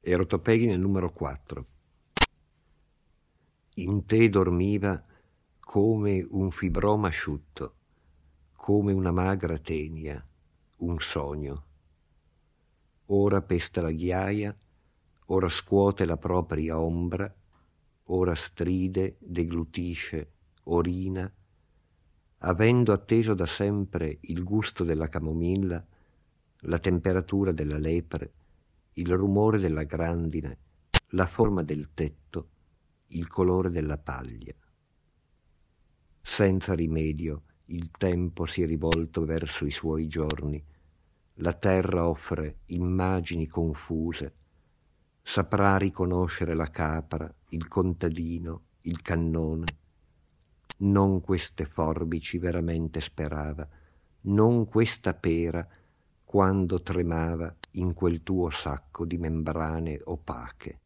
Erotopeghi nel numero 4. In te dormiva come un fibroma asciutto, come una magra tenia, un sogno. Ora pesta la ghiaia, ora scuote la propria ombra, ora stride, deglutisce, orina, avendo atteso da sempre il gusto della camomilla, la temperatura della lepre, il rumore della grandine, la forma del tetto, il colore della paglia. Senza rimedio il tempo si è rivolto verso i suoi giorni, la terra offre immagini confuse, saprà riconoscere la capra, il contadino, il cannone. Non queste forbici veramente sperava, non questa pera quando tremava in quel tuo sacco di membrane opache.